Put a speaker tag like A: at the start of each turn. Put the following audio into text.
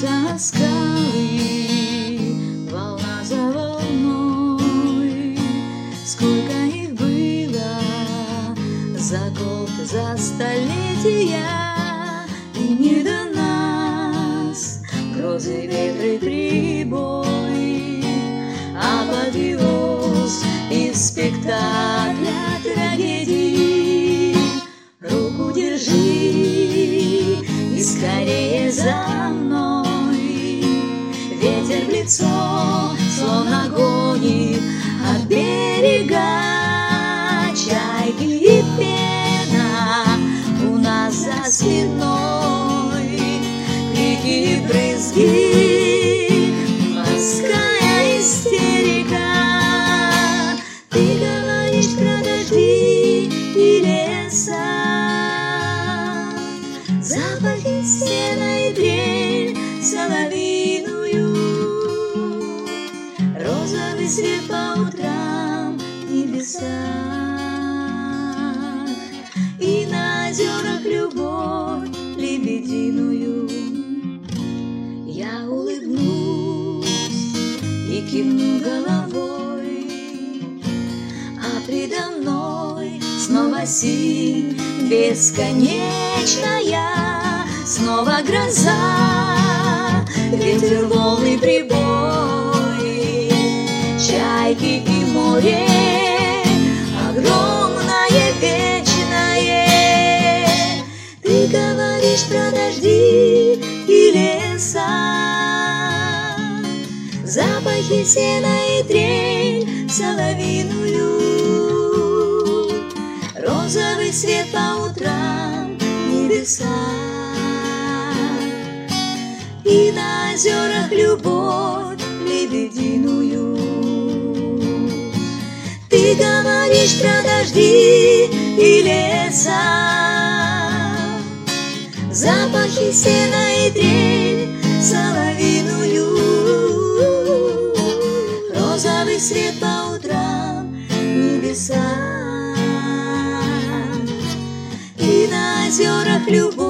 A: Кружатся скалы, волна за волной. Сколько их было за год, за столетия, и не до нас грозы, ветры, прибой. Апофеоз из спектакля трагедии. Руку держи и скорее за мной. Ветер в лицо словно гонит от берега. Чайки и пена у нас за спиной. Крики и брызги, морская истерика. Ты говоришь про дожди и леса, запахи сена и трель соловьиную, розовый свет по утрам в небесах, и на озерах любовь лебединую. Я улыбнусь и кивну головой, а предо мной снова синь бесконечная, снова гроза, ветер, волны, прибой. Чайки и море огромное, вечное. Ты говоришь про дожди и леса, запахи сена и трель соловьиную, розовый свет по утрам в небесах, и на озерах любовь лебединую. Ты говоришь про дожди и леса, запахи сена и трель соловьиную, розовый свет по утрам в небесах, и на озерах любовь